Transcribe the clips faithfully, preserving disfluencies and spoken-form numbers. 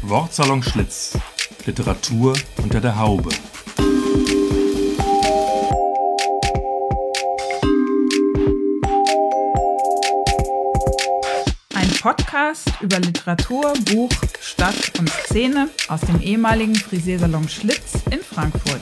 Wortsalon Schlitz. Literatur unter der Haube. Ein Podcast über Literatur, Buch, Stadt und Szene aus dem ehemaligen Frisiersalon Schlitz in Frankfurt.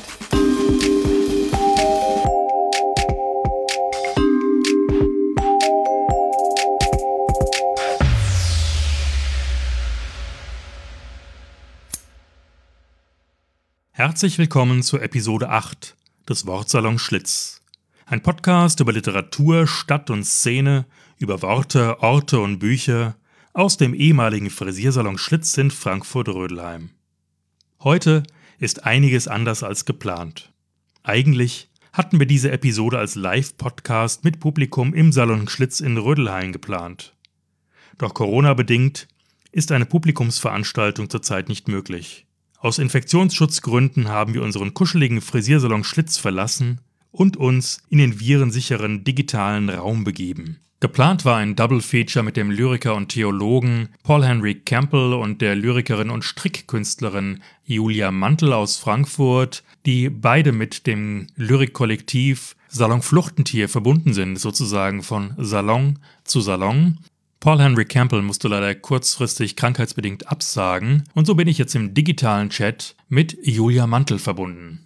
Herzlich willkommen zur Episode acht des Wortsalon Schlitz. Ein Podcast über Literatur, Stadt und Szene, über Worte, Orte und Bücher aus dem ehemaligen Frisiersalon Schlitz in Frankfurt-Rödelheim. Heute ist einiges anders als geplant. Eigentlich hatten wir diese Episode als Live-Podcast mit Publikum im Salon Schlitz in Rödelheim geplant. Doch Corona-bedingt ist eine Publikumsveranstaltung zurzeit nicht möglich. Aus Infektionsschutzgründen haben wir unseren kuscheligen Frisiersalon Schlitz verlassen und uns in den virensicheren digitalen Raum begeben. Geplant war ein Double-Feature mit dem Lyriker und Theologen Paul Henry Campbell und der Lyrikerin und Strickkünstlerin Julia Mantel aus Frankfurt, die beide mit dem Lyrikkollektiv Salon Fluchtentier verbunden sind, sozusagen von Salon zu Salon. Paul Henry Campbell musste leider kurzfristig krankheitsbedingt absagen und so bin ich jetzt im digitalen Chat mit Julia Mantel verbunden.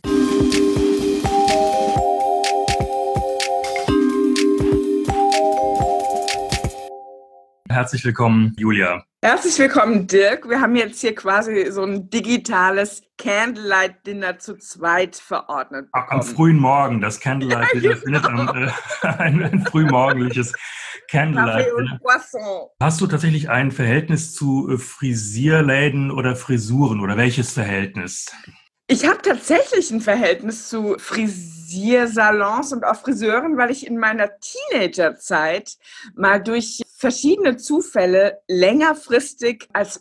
Herzlich willkommen, Julia. Herzlich willkommen, Dirk. Wir haben jetzt hier quasi so ein digitales Candlelight-Dinner zu zweit verordnet bekommen. Am frühen Morgen, das Candlelight-Dinner ja, genau. findet am, äh, ein, ein frühmorgendliches Candlelight-Dinner. Hast du tatsächlich ein Verhältnis zu äh, Frisierläden oder Frisuren oder welches Verhältnis? Ich habe tatsächlich ein Verhältnis zu Frisiersalons und auch Friseuren, weil ich in meiner Teenagerzeit mal durch verschiedene Zufälle längerfristig als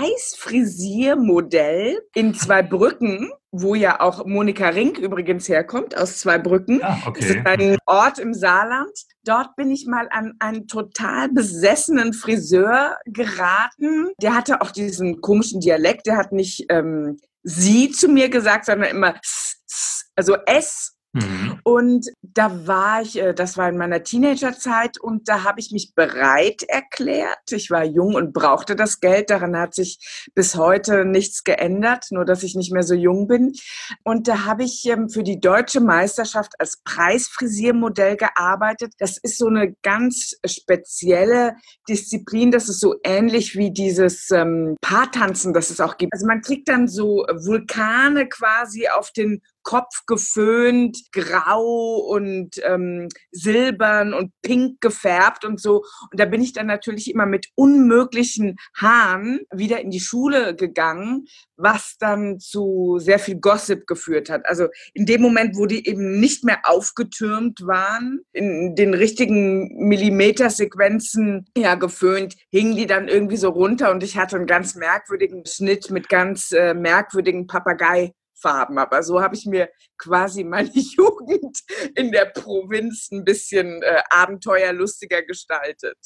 Preisfrisiermodell in Zweibrücken, wo ja auch Monika Rink übrigens herkommt, aus Zweibrücken. Ah, okay. Das ist ein Ort im Saarland. Dort bin ich mal an einen total besessenen Friseur geraten. Der hatte auch diesen komischen Dialekt. Der hat nicht ähm, sie zu mir gesagt, sondern immer s, s, also S. Mhm. Und da war ich, das war in meiner Teenagerzeit und da habe ich mich bereit erklärt. Ich war jung und brauchte das Geld. Daran hat sich bis heute nichts geändert, nur dass ich nicht mehr so jung bin. Und da habe ich für die Deutsche Meisterschaft als Preisfrisiermodell gearbeitet. Das ist so eine ganz spezielle Disziplin. Das ist so ähnlich wie dieses ähm, Paartanzen, das es auch gibt. Also man kriegt dann so Vulkane quasi auf den Kopf geföhnt, grau und ähm, silbern und pink gefärbt und so. Und da bin ich dann natürlich immer mit unmöglichen Haaren wieder in die Schule gegangen, was dann zu sehr viel Gossip geführt hat. Also in dem Moment, wo die eben nicht mehr aufgetürmt waren, in den richtigen Millimetersequenzen ja geföhnt, hingen die dann irgendwie so runter und ich hatte einen ganz merkwürdigen Schnitt mit ganz äh, merkwürdigen Papagei Farben. Aber so habe ich mir quasi meine Jugend in der Provinz ein bisschen äh, abenteuerlustiger gestaltet.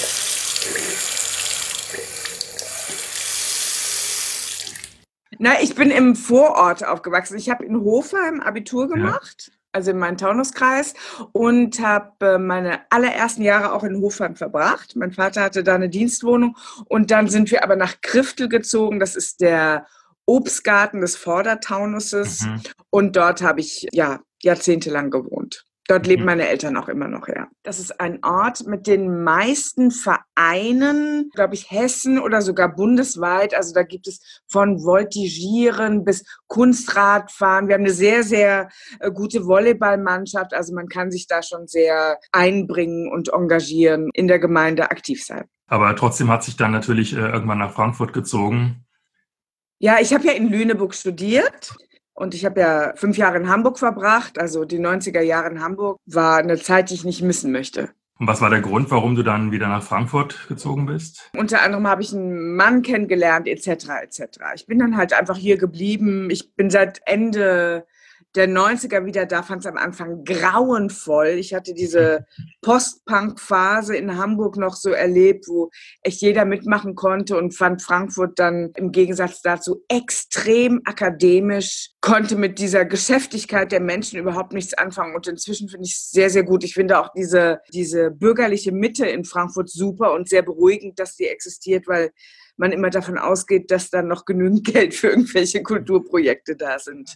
Na, ich bin im Vorort aufgewachsen. Ich habe in Hofheim Abitur gemacht, ja. Also in meinem Taunuskreis und habe äh, meine allerersten Jahre auch in Hofheim verbracht. Mein Vater hatte da eine Dienstwohnung und dann sind wir aber nach Kriftel gezogen. Das ist der Obstgarten des Vordertaunusses mhm. und dort habe ich ja jahrzehntelang gewohnt. Dort mhm. leben meine Eltern auch immer noch, ja. Das ist ein Ort mit den meisten Vereinen, glaube ich, Hessen oder sogar bundesweit. Also da gibt es von Voltigieren bis Kunstradfahren. Wir haben eine sehr, sehr äh, gute Volleyballmannschaft. Also man kann sich da schon sehr einbringen und engagieren, in der Gemeinde aktiv sein. Aber trotzdem hat sich dann natürlich äh, irgendwann nach Frankfurt gezogen. Ja, ich habe ja in Lüneburg studiert und ich habe ja fünf Jahre in Hamburg verbracht. Also die neunziger Jahre in Hamburg war eine Zeit, die ich nicht missen möchte. Und was war der Grund, warum du dann wieder nach Frankfurt gezogen bist? Unter anderem habe ich einen Mann kennengelernt, et cetera et cetera. Ich bin dann halt einfach hier geblieben. Ich bin seit Ende der neunziger wieder da, fand es am Anfang grauenvoll. Ich hatte diese Post-Punk-Phase in Hamburg noch so erlebt, wo echt jeder mitmachen konnte und fand Frankfurt dann im Gegensatz dazu extrem akademisch, konnte mit dieser Geschäftigkeit der Menschen überhaupt nichts anfangen. Und inzwischen finde ich es sehr, sehr gut. Ich finde auch diese, diese bürgerliche Mitte in Frankfurt super und sehr beruhigend, dass die existiert, weil man immer davon ausgeht, dass dann noch genügend Geld für irgendwelche Kulturprojekte da sind.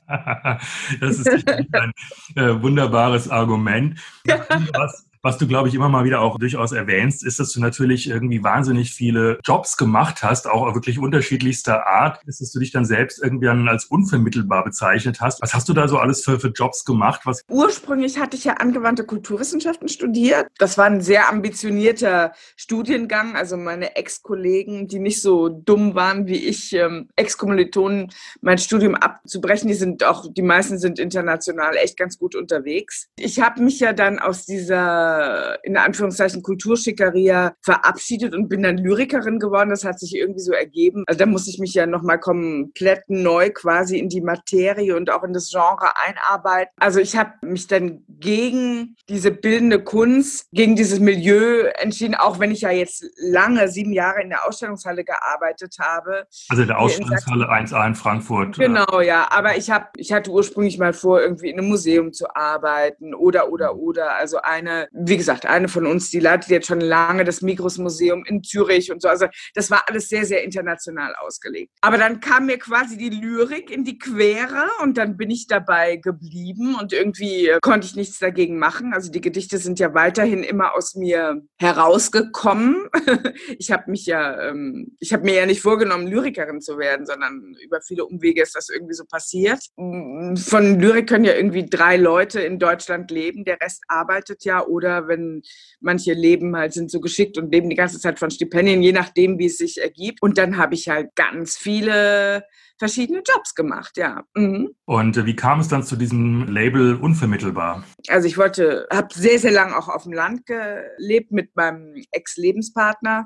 Das ist sicherlich ein äh, wunderbares Argument. Ja. Was, was du, glaube ich, immer mal wieder auch durchaus erwähnst, ist, dass du natürlich irgendwie wahnsinnig viele Jobs gemacht hast, auch wirklich unterschiedlichster Art, ist, dass du dich dann selbst irgendwie als unvermittelbar bezeichnet hast. Was hast du da so alles für, für Jobs gemacht? Was Ursprünglich hatte ich ja angewandte Kulturwissenschaften studiert. Das war ein sehr ambitionierter Studiengang. Also meine Ex-Kollegen, die nicht so dumm waren wie ich, ähm, Ex-Kommilitonen, mein Studium abzubrechen, die sind auch, die meisten sind international echt ganz gut unterwegs. Ich habe mich ja dann aus dieser in Anführungszeichen Kulturschickeria verabschiedet und bin dann Lyrikerin geworden. Das hat sich irgendwie so ergeben. Also da musste ich mich ja nochmal komplett neu quasi in die Materie und auch in das Genre einarbeiten. Also ich habe mich dann gegen diese bildende Kunst, gegen dieses Milieu entschieden, auch wenn ich ja jetzt lange, sieben Jahre in der Ausstellungshalle gearbeitet habe. Also in der Ausstellungshalle eins a in Frankfurt. Genau, ja. Aber ich habe, ich hatte ursprünglich mal vor, irgendwie in einem Museum zu arbeiten oder, oder, oder. Also eine, wie gesagt, eine von uns, die leitet jetzt schon lange das Migros-Museum in Zürich und so. Also das war alles sehr, sehr international ausgelegt. Aber dann kam mir quasi die Lyrik in die Quere und dann bin ich dabei geblieben und irgendwie konnte ich nichts dagegen machen. Also die Gedichte sind ja weiterhin immer aus mir herausgekommen. Ich habe mich ja, ähm, ich habe mir ja nicht vorgenommen, Lyrikerin zu werden, sondern über viele Umwege ist das irgendwie so passiert. Von Lyrik können ja irgendwie drei Leute in Deutschland leben, der Rest arbeitet ja oder wenn manche leben halt, sind so geschickt und leben die ganze Zeit von Stipendien, je nachdem, wie es sich ergibt. Und dann habe ich halt ganz viele verschiedene Jobs gemacht, ja. Mhm. Und wie kam es dann zu diesem Label unvermittelbar? Also ich wollte, habe sehr, sehr lange auch auf dem Land gelebt mit meinem Ex-Lebenspartner.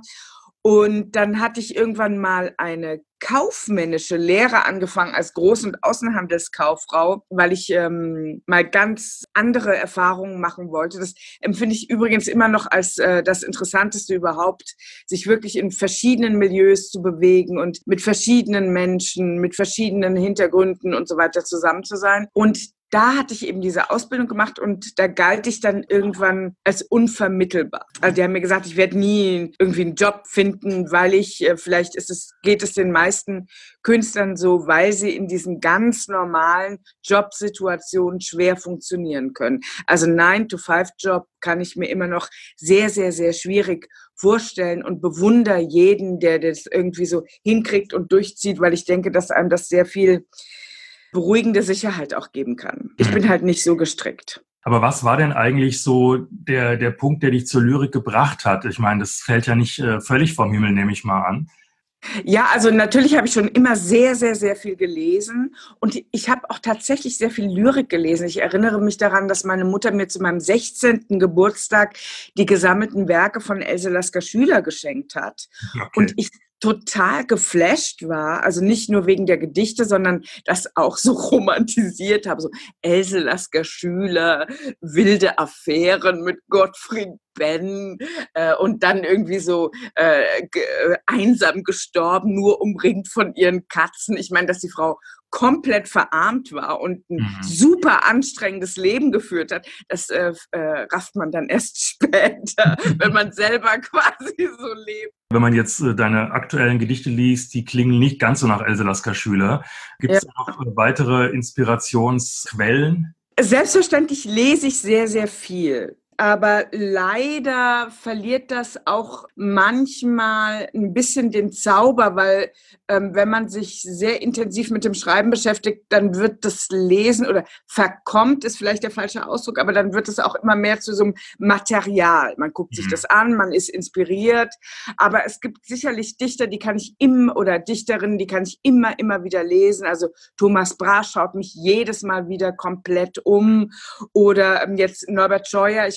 Und dann hatte ich irgendwann mal eine kaufmännische Lehre angefangen als Groß- und Außenhandelskauffrau, weil ich ähm, mal ganz andere Erfahrungen machen wollte. Das empfinde ich übrigens immer noch als äh, das Interessanteste überhaupt, sich wirklich in verschiedenen Milieus zu bewegen und mit verschiedenen Menschen, mit verschiedenen Hintergründen und so weiter zusammen zu sein. Und da hatte ich eben diese Ausbildung gemacht und da galt ich dann irgendwann als unvermittelbar. Also die haben mir gesagt, ich werde nie irgendwie einen Job finden, weil ich, äh, vielleicht ist es, geht es den meisten Künstlern so, weil sie in diesen ganz normalen Jobsituationen schwer funktionieren können. Also nine to five Job kann ich mir immer noch sehr, sehr, sehr schwierig vorstellen und bewundere jeden, der das irgendwie so hinkriegt und durchzieht, weil ich denke, dass einem das sehr viel beruhigende Sicherheit auch geben kann. Ich bin halt nicht so gestrickt. Aber was war denn eigentlich so der, der Punkt, der dich zur Lyrik gebracht hat? Ich meine, das fällt ja nicht äh, völlig vom Himmel, nehme ich mal an. Ja, also natürlich habe ich schon immer sehr, sehr, sehr viel gelesen und ich habe auch tatsächlich sehr viel Lyrik gelesen. Ich erinnere mich daran, dass meine Mutter mir zu meinem sechzehnten Geburtstag die gesammelten Werke von Else Lasker Schüler geschenkt hat. Okay. Und ich total geflasht war, also nicht nur wegen der Gedichte, sondern das auch so romantisiert habe, so Else Lasker Schüler, wilde Affären mit Gottfried Benn äh, und dann irgendwie so äh, g- einsam gestorben, nur umringt von ihren Katzen. Ich meine, dass die Frau komplett verarmt war und ein mhm. super anstrengendes Leben geführt hat, das äh, äh, rafft man dann erst später, wenn man selber quasi so lebt. Wenn man jetzt äh, deine aktuellen Gedichte liest, die klingen nicht ganz so nach Else Lasker Schüler. Gibt es ja. noch weitere Inspirationsquellen? Selbstverständlich lese ich sehr, sehr viel. Aber leider verliert das auch manchmal ein bisschen den Zauber, weil ähm, wenn man sich sehr intensiv mit dem Schreiben beschäftigt, dann wird das Lesen oder verkommt, ist vielleicht der falsche Ausdruck, aber dann wird es auch immer mehr zu so einem Material. Man guckt sich das an, man ist inspiriert, aber es gibt sicherlich Dichter, die kann ich immer, oder Dichterinnen, die kann ich immer, immer wieder lesen. Also Thomas Brasch schaut mich jedes Mal wieder komplett um oder ähm, jetzt Norbert Scheuer. Ich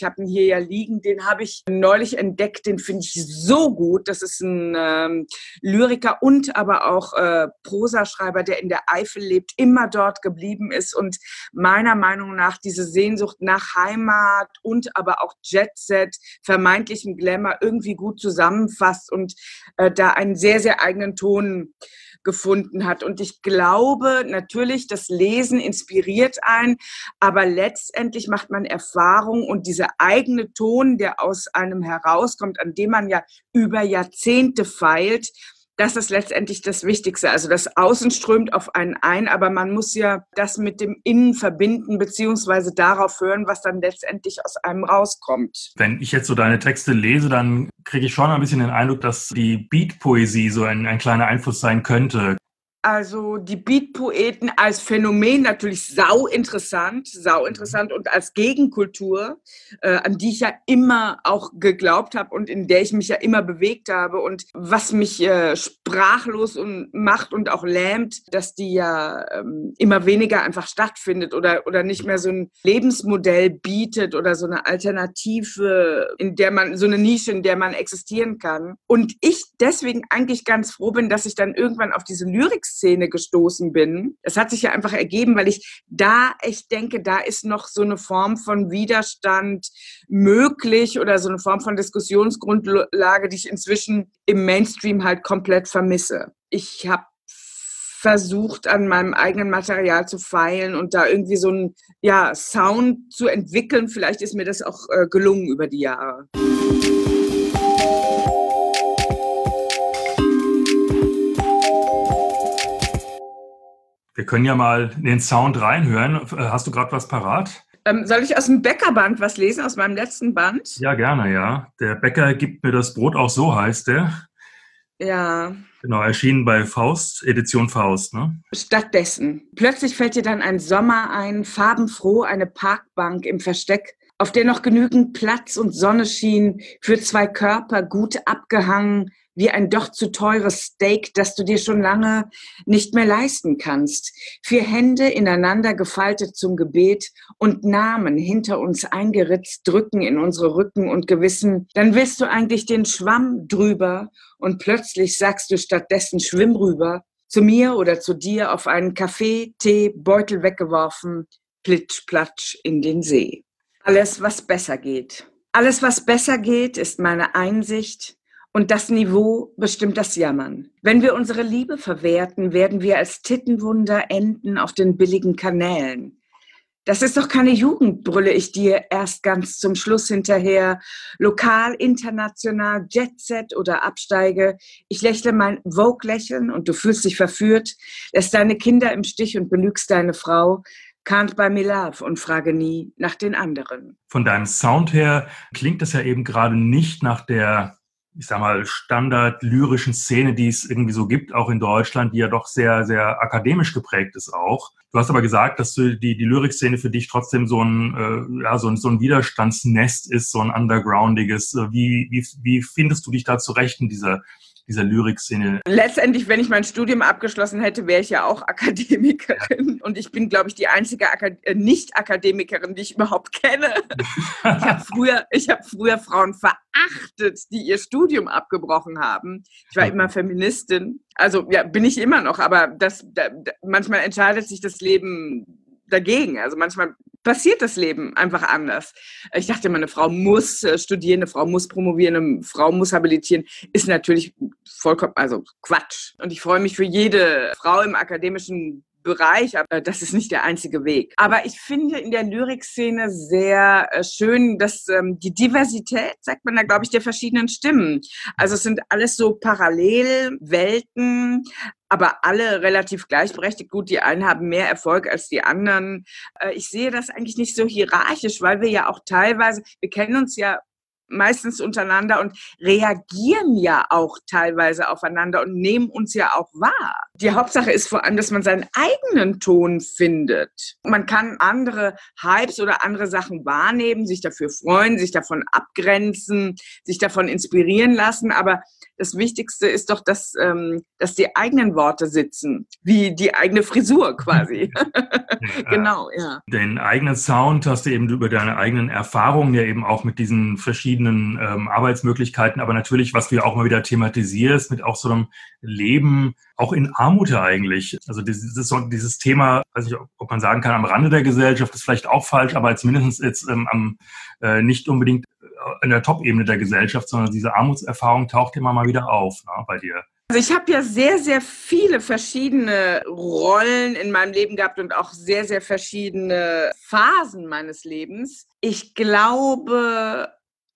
habe ihn hier ja liegen, den habe ich neulich entdeckt, den finde ich so gut. Das ist ein ähm, Lyriker und aber auch äh, Prosaschreiber, der in der Eifel lebt, immer dort geblieben ist und meiner Meinung nach diese Sehnsucht nach Heimat und aber auch Jet-Set, vermeintlichem Glamour irgendwie gut zusammenfasst und äh, da einen sehr, sehr eigenen Ton gefunden hat. Und ich glaube natürlich, das Lesen inspiriert einen, aber letztendlich macht man Erfahrung und dieser eigene Ton, der aus einem herauskommt, an dem man ja über Jahrzehnte feilt, das ist letztendlich das Wichtigste. Also das Außen strömt auf einen ein, aber man muss ja das mit dem Innen verbinden, beziehungsweise darauf hören, was dann letztendlich aus einem rauskommt. Wenn ich jetzt so deine Texte lese, dann kriege ich schon ein bisschen den Eindruck, dass die Beat-Poesie so ein, ein kleiner Einfluss sein könnte. Also die Beat-Poeten als Phänomen natürlich sau interessant, sau interessant und als Gegenkultur, äh, an die ich ja immer auch geglaubt habe und in der ich mich ja immer bewegt habe und was mich äh, sprachlos und macht und auch lähmt, dass die ja ähm, immer weniger einfach stattfindet oder, oder nicht mehr so ein Lebensmodell bietet oder so eine Alternative, in der man, so eine Nische, in der man existieren kann. Und ich deswegen eigentlich ganz froh bin, dass ich dann irgendwann auf diese Lyrik Szene gestoßen bin. Es hat sich ja einfach ergeben, weil ich da echt denke, da ist noch so eine Form von Widerstand möglich oder so eine Form von Diskussionsgrundlage, die ich inzwischen im Mainstream halt komplett vermisse. Ich habe versucht, an meinem eigenen Material zu feilen und da irgendwie so einen ja, Sound zu entwickeln. Vielleicht ist mir das auch äh, gelungen über die Jahre. Wir können ja mal in den Sound reinhören. Hast du gerade was parat? Ähm, soll ich aus dem Bäckerband was lesen, aus meinem letzten Band? Ja, gerne, ja. Der Bäcker gibt mir das Brot, auch so heißt der. Ja. Genau, erschienen bei Faust, Edition Faust, ne? Stattdessen. Plötzlich fällt dir dann ein Sommer ein, farbenfroh eine Parkbank im Versteck, auf der noch genügend Platz und Sonne schien, für zwei Körper gut abgehangen, wie ein doch zu teures Steak, das du dir schon lange nicht mehr leisten kannst. Vier Hände ineinander gefaltet zum Gebet und Namen hinter uns eingeritzt drücken in unsere Rücken und Gewissen. Dann willst du eigentlich den Schwamm drüber und plötzlich sagst du stattdessen schwimm rüber, zu mir oder zu dir auf einen Kaffee, Tee, Beutel weggeworfen, plitsch, platsch in den See. Alles, was besser geht. Alles, was besser geht, ist meine Einsicht. Und das Niveau bestimmt das Jammern. Wenn wir unsere Liebe verwerten, werden wir als Tittenwunder enden auf den billigen Kanälen. Das ist doch keine Jugend, brülle ich dir erst ganz zum Schluss hinterher. Lokal, international, Jetset oder Absteige. Ich lächle mein Vogue-Lächeln und du fühlst dich verführt, lässt deine Kinder im Stich und belügst deine Frau. Can't buy me love und frage nie nach den anderen. Von deinem Sound her klingt das ja eben gerade nicht nach der, ich sag mal, standard-lyrischen Szene, die es irgendwie so gibt, auch in Deutschland, die ja doch sehr, sehr akademisch geprägt ist auch. Du hast aber gesagt, dass du die, die Lyrikszene für dich trotzdem so ein, äh, ja, so ein, so ein Widerstandsnest ist, so ein undergroundiges. Wie, wie, wie findest du dich da zurecht in dieser, dieser Lyrikszene? Letztendlich, wenn ich mein Studium abgeschlossen hätte, wäre ich ja auch Akademikerin. Und ich bin, glaube ich, die einzige Akad- äh, Nicht-Akademikerin, die ich überhaupt kenne. Ich habe früher, ich hab früher Frauen verachtet, die ihr Studium abgebrochen haben. Ich war immer Feministin. Also ja, bin ich immer noch, aber das, da, da, manchmal entscheidet sich das Leben dagegen. Also manchmal passiert das Leben einfach anders. Ich dachte immer, eine Frau muss studieren, eine Frau muss promovieren, eine Frau muss habilitieren. Ist natürlich vollkommen, also Quatsch. Und ich freue mich für jede Frau im akademischen Bereich, aber das ist nicht der einzige Weg. Aber ich finde in der Lyrikszene sehr schön, dass ähm, die Diversität, sagt man da, glaube ich, der verschiedenen Stimmen. Also es sind alles so Parallelwelten, aber alle relativ gleichberechtigt. Gut, die einen haben mehr Erfolg als die anderen. Äh, ich sehe das eigentlich nicht so hierarchisch, weil wir ja auch teilweise, wir kennen uns ja meistens untereinander und reagieren ja auch teilweise aufeinander und nehmen uns ja auch wahr. Die Hauptsache ist vor allem, dass man seinen eigenen Ton findet. Man kann andere Hypes oder andere Sachen wahrnehmen, sich dafür freuen, sich davon abgrenzen, sich davon inspirieren lassen, aber das Wichtigste ist doch, dass, ähm, dass die eigenen Worte sitzen, wie die eigene Frisur quasi. Ja, genau, ja. Den eigenen Sound hast du eben über deine eigenen Erfahrungen ja eben auch mit diesen verschiedenen ähm, Arbeitsmöglichkeiten, aber natürlich, was du ja auch mal wieder thematisierst, mit auch so einem Leben, auch in Armut ja eigentlich. Also dieses, dieses Thema, weiß nicht, ob man sagen kann, am Rande der Gesellschaft ist vielleicht auch falsch, aber zumindest jetzt ähm, am äh, nicht unbedingt in der Top-Ebene der Gesellschaft, sondern diese Armutserfahrung taucht immer mal wieder auf, ne, bei dir. Also ich habe ja sehr, sehr viele verschiedene Rollen in meinem Leben gehabt und auch sehr, sehr verschiedene Phasen meines Lebens. Ich glaube,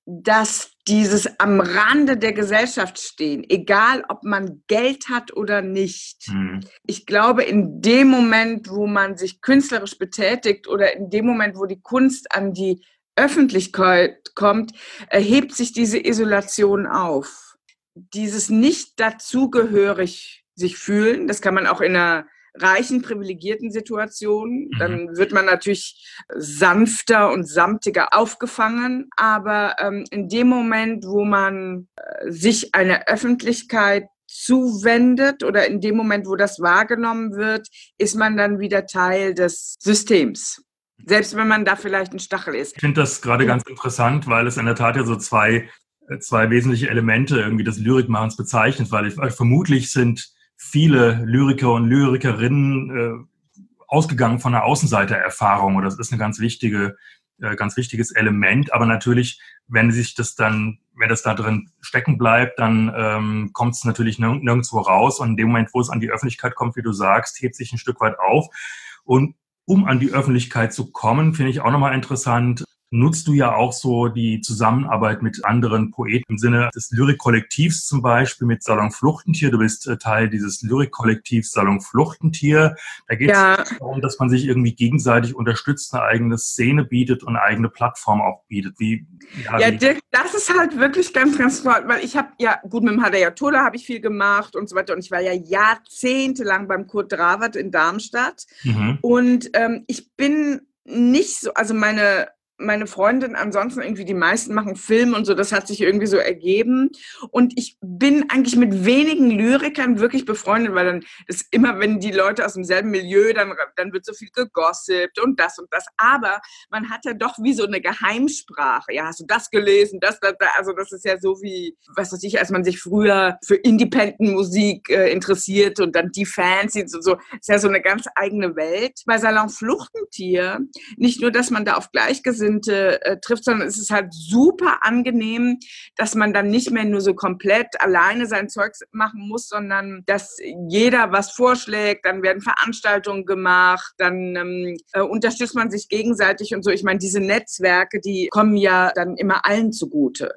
dass dieses am Rande der Gesellschaft stehen, egal ob man Geld hat oder nicht. Mhm. Ich glaube, in dem Moment, wo man sich künstlerisch betätigt oder in dem Moment, wo die Kunst an die Öffentlichkeit kommt, hebt sich diese Isolation auf. Dieses nicht dazugehörig sich fühlen, das kann man auch in einer reichen, privilegierten Situation, mhm. dann wird man natürlich sanfter und samtiger aufgefangen, aber ähm, in dem Moment, wo man äh, sich einer Öffentlichkeit zuwendet oder in dem Moment, wo das wahrgenommen wird, ist man dann wieder Teil des Systems. Selbst wenn man da vielleicht ein Stachel ist. Ich finde das gerade ganz interessant, weil es in der Tat ja so zwei, zwei wesentliche Elemente irgendwie des Lyrikmachens bezeichnet, weil ich, weil vermutlich sind viele Lyriker und Lyrikerinnen äh, ausgegangen von einer Außenseitererfahrung und das ist ein ganz wichtige, äh, ganz wichtiges Element. Aber natürlich, wenn sich das dann, wenn das da drin stecken bleibt, dann ähm, kommt es natürlich nirg- nirgendwo raus und in dem Moment, wo es an die Öffentlichkeit kommt, wie du sagst, hebt sich ein Stück weit auf. Und um an die Öffentlichkeit zu kommen, finde ich auch nochmal interessant, nutzt du ja auch so die Zusammenarbeit mit anderen Poeten im Sinne des Lyrikkollektivs zum Beispiel mit Salon Fluchtentier. Du bist Teil dieses Lyrikkollektivs Salon Fluchtentier. Da geht es ja darum, dass man sich irgendwie gegenseitig unterstützt, eine eigene Szene bietet und eine eigene Plattform auch bietet. Wie, ja, ja, Dirk, das ist halt wirklich ganz, ganz toll, weil ich habe ja, gut, mit dem Hadayatollah habe ich viel gemacht und so weiter und ich war ja jahrzehntelang beim Kurt Dravert in Darmstadt mhm. und ähm, ich bin nicht so, also meine meine Freundin, ansonsten irgendwie die meisten machen Film und so, das hat sich irgendwie so ergeben. Und ich bin eigentlich mit wenigen Lyrikern wirklich befreundet, weil dann ist immer, wenn die Leute aus demselben Milieu, dann, dann wird so viel gegossipt und das und das. Aber man hat ja doch wie so eine Geheimsprache. Ja, hast du das gelesen? Das, das, das. Also das ist ja so wie, was weiß ich, als man sich früher für Independent-Musik äh, interessiert und dann die Fans und so. Ist ja so eine ganz eigene Welt. Bei Salon Fluchtentier, nicht nur, dass man da auf Gleichgesinnte Äh, trifft, sondern es ist halt super angenehm, dass man dann nicht mehr nur so komplett alleine sein Zeug machen muss, sondern dass jeder was vorschlägt, dann werden Veranstaltungen gemacht, dann ähm, äh, unterstützt man sich gegenseitig und so. Ich meine, diese Netzwerke, die kommen ja dann immer allen zugute.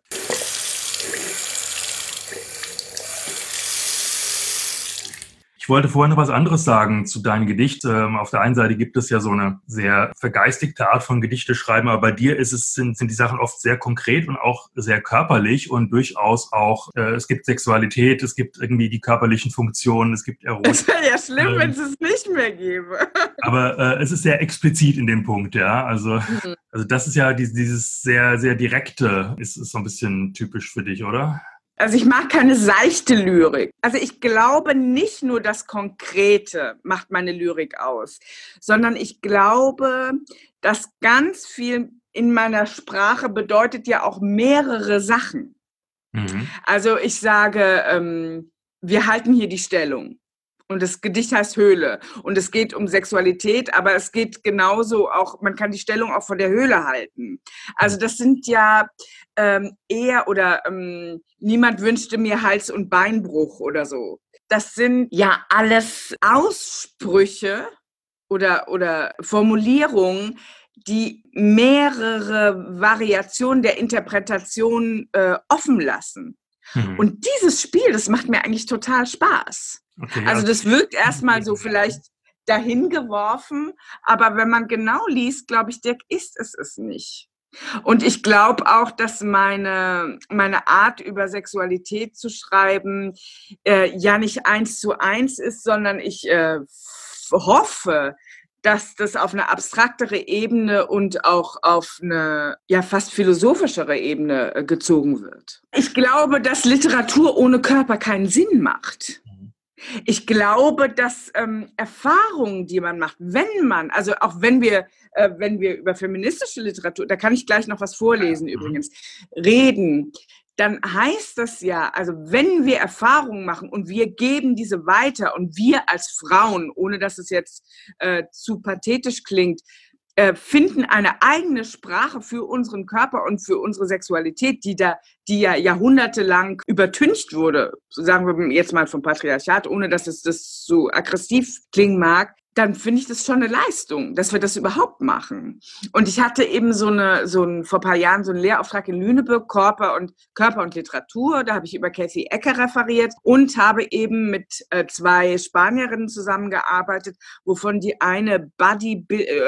Ich wollte vorhin noch was anderes sagen zu deinem Gedicht. Ähm, auf der einen Seite gibt es ja so eine sehr vergeistigte Art von Gedichte schreiben, aber bei dir ist es, sind, sind die Sachen oft sehr konkret und auch sehr körperlich und durchaus auch, äh, es gibt Sexualität, es gibt irgendwie die körperlichen Funktionen, es gibt Erotik. Es wäre ja schlimm, ähm, wenn es es nicht mehr gäbe. Aber äh, es ist sehr explizit in dem Punkt, ja. Also, mhm. also das ist ja dieses, dieses sehr, sehr direkte, ist, ist so ein bisschen typisch für dich, oder? Also ich mag keine seichte Lyrik. Also ich glaube nicht nur das Konkrete macht meine Lyrik aus, sondern ich glaube, dass ganz viel in meiner Sprache bedeutet ja auch mehrere Sachen. Mhm. Also ich sage, ähm, wir halten hier die Stellung. Und das Gedicht heißt Höhle. Und es geht um Sexualität, aber es geht genauso auch, man kann die Stellung auch vor der Höhle halten. Also das sind ja ähm, eher, oder ähm, niemand wünschte mir Hals- und Beinbruch oder so. Das sind ja alles Aussprüche oder, oder Formulierungen, die mehrere Variationen der Interpretation äh, offen lassen. Mhm. Und dieses Spiel, das macht mir eigentlich total Spaß. Okay, also das wirkt erstmal so vielleicht dahin geworfen, aber wenn man genau liest, glaube ich, Dirk, ist es es nicht. Und ich glaube auch, dass meine, meine Art, über Sexualität zu schreiben, äh, ja nicht eins zu eins ist, sondern ich äh, hoffe, dass das auf eine abstraktere Ebene und auch auf eine ja fast philosophischere Ebene äh, gezogen wird. Ich glaube, dass Literatur ohne Körper keinen Sinn macht. Ich glaube, dass ähm, Erfahrungen, die man macht, wenn man, also auch wenn wir, äh, wenn wir über feministische Literatur, da kann ich gleich noch was vorlesen übrigens, reden, dann heißt das ja, also wenn wir Erfahrungen machen und wir geben diese weiter und wir als Frauen, ohne dass es jetzt äh, zu pathetisch klingt, äh, finden eine eigene Sprache für unseren Körper und für unsere Sexualität, die da, die ja jahrhundertelang übertüncht wurde, so sagen wir jetzt mal vom Patriarchat, ohne dass es das so aggressiv klingen mag, dann finde ich das schon eine Leistung, dass wir das überhaupt machen. Und ich hatte eben so eine, so ein, vor ein paar Jahren so einen Lehrauftrag in Lüneburg, Körper und, Körper und Literatur. Da habe ich über Cathy Ecker referiert und habe eben mit äh, zwei Spanierinnen zusammengearbeitet, wovon die eine Body, äh,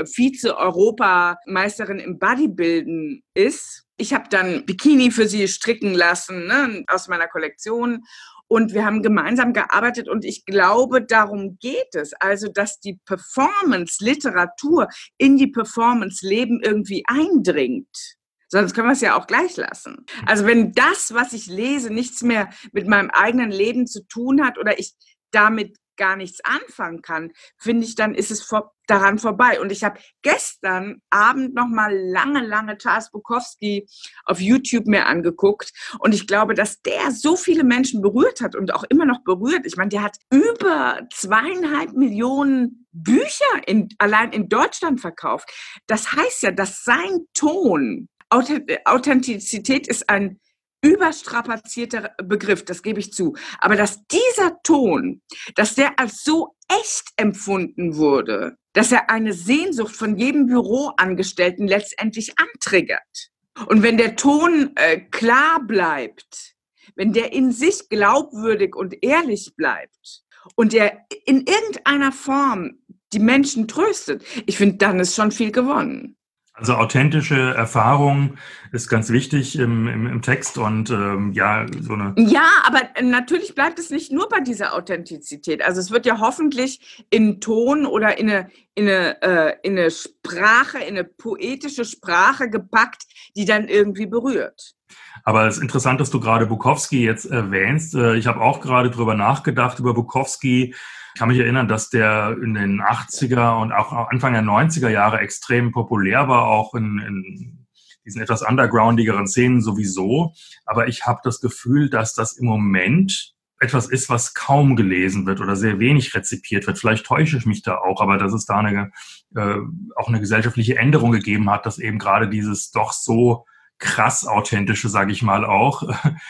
Vize-Europameisterin im Bodybuilden ist. Ich habe dann Bikini für sie stricken lassen, ne, aus meiner Kollektion. Und wir haben gemeinsam gearbeitet und ich glaube, darum geht es. Also, dass die Performance-Literatur in die Performance-Leben irgendwie eindringt. Sonst können wir es ja auch gleich lassen. Also, wenn das, was ich lese, nichts mehr mit meinem eigenen Leben zu tun hat oder ich damit gar nichts anfangen kann, finde ich, dann ist es vor, daran vorbei. Und ich habe gestern Abend noch mal lange, lange Charles Bukowski auf YouTube mir angeguckt. Und ich glaube, dass der so viele Menschen berührt hat und auch immer noch berührt. Ich meine, der hat über zweieinhalb Millionen Bücher in, allein in Deutschland verkauft. Das heißt ja, dass sein Ton, Authentizität ist ein überstrapazierter Begriff, das gebe ich zu. Aber dass dieser Ton, dass der als so echt empfunden wurde, dass er eine Sehnsucht von jedem Büroangestellten letztendlich antriggert. Und wenn der Ton äh, klar bleibt, wenn der in sich glaubwürdig und ehrlich bleibt und der in irgendeiner Form die Menschen tröstet, ich finde, dann ist schon viel gewonnen. Also authentische Erfahrung ist ganz wichtig im, im, im Text und ähm, ja, so eine... Ja, aber natürlich bleibt es nicht nur bei dieser Authentizität. Also es wird ja hoffentlich in Ton oder in eine, in eine, äh, in eine Sprache, in eine poetische Sprache gepackt, die dann irgendwie berührt. Aber es ist interessant, dass du gerade Bukowski jetzt erwähnst. Ich habe auch gerade drüber nachgedacht, über Bukowski. Ich kann mich erinnern, dass der in den achtziger und auch Anfang der neunziger Jahre extrem populär war, auch in, in diesen etwas undergroundigeren Szenen sowieso. Aber ich habe das Gefühl, dass das im Moment etwas ist, was kaum gelesen wird oder sehr wenig rezipiert wird. Vielleicht täusche ich mich da auch, aber dass es da eine, äh, auch eine gesellschaftliche Änderung gegeben hat, dass eben gerade dieses doch so krass authentische, sage ich mal auch,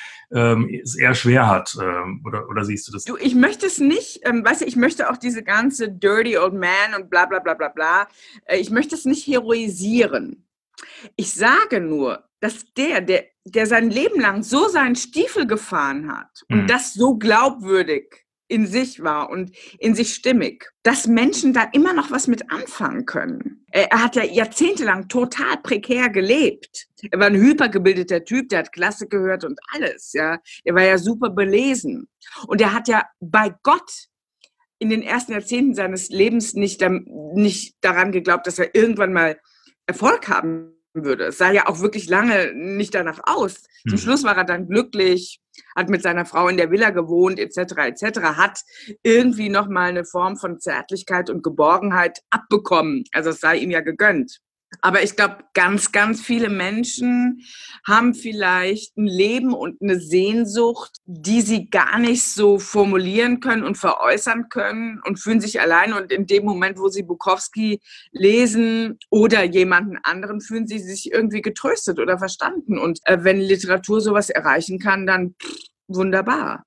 ähm, es eher schwer hat. Ähm, oder, oder siehst du das? Du, ich möchte es nicht, ähm, weißt du, ich möchte auch diese ganze Dirty Old Man und bla bla bla bla bla, äh, ich möchte es nicht heroisieren. Ich sage nur, dass der, der, der sein Leben lang so seinen Stiefel gefahren hat und mhm. das so glaubwürdig in sich war und in sich stimmig, dass Menschen da immer noch was mit anfangen können. Er hat ja jahrzehntelang total prekär gelebt. Er war ein hypergebildeter Typ, der hat Klasse gehört und alles, ja. Er war ja super belesen. Und er hat ja bei Gott in den ersten Jahrzehnten seines Lebens nicht, nicht daran geglaubt, dass er irgendwann mal Erfolg haben würde. Es sah ja auch wirklich lange nicht danach aus. Zum mhm. Schluss war er dann glücklich, hat mit seiner Frau in der Villa gewohnt, et cetera et cetera, hat irgendwie nochmal eine Form von Zärtlichkeit und Geborgenheit abbekommen. Also es sei ihm ja gegönnt. Aber ich glaube, ganz, ganz viele Menschen haben vielleicht ein Leben und eine Sehnsucht, die sie gar nicht so formulieren können und veräußern können und fühlen sich allein. Und in dem Moment, wo sie Bukowski lesen oder jemanden anderen, fühlen sie sich irgendwie getröstet oder verstanden. Und äh, wenn Literatur sowas erreichen kann, dann pff, wunderbar.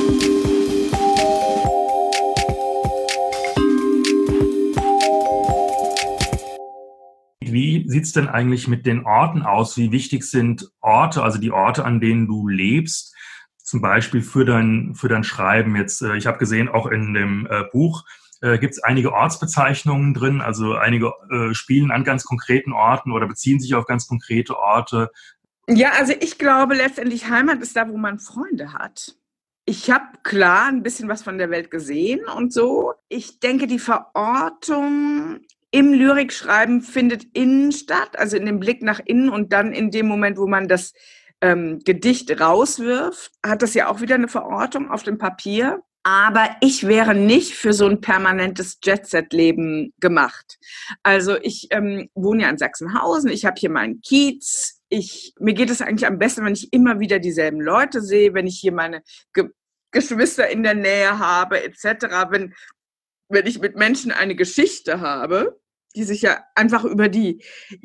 Wie sieht's denn eigentlich mit den Orten aus? Wie wichtig sind Orte, also die Orte, an denen du lebst, zum Beispiel für dein, für dein Schreiben jetzt? Ich habe gesehen, auch in dem Buch äh, gibt es einige Ortsbezeichnungen drin, also einige äh, spielen an ganz konkreten Orten oder beziehen sich auf ganz konkrete Orte. Ja, also ich glaube letztendlich, Heimat ist da, wo man Freunde hat. Ich habe klar ein bisschen was von der Welt gesehen und so. Ich denke, die Verortung im Lyrikschreiben findet innen statt, also in dem Blick nach innen und dann in dem Moment, wo man das ähm, Gedicht rauswirft, hat das ja auch wieder eine Verortung auf dem Papier. Aber ich wäre nicht für so ein permanentes Jet-Set-Leben gemacht. Also ich ähm, wohne ja in Sachsenhausen, ich habe hier meinen Kiez. Ich, mir geht es eigentlich am besten, wenn ich immer wieder dieselben Leute sehe, wenn ich hier meine Ge- Geschwister in der Nähe habe, et cetera. Wenn, wenn ich mit Menschen eine Geschichte habe, die sich ja einfach über die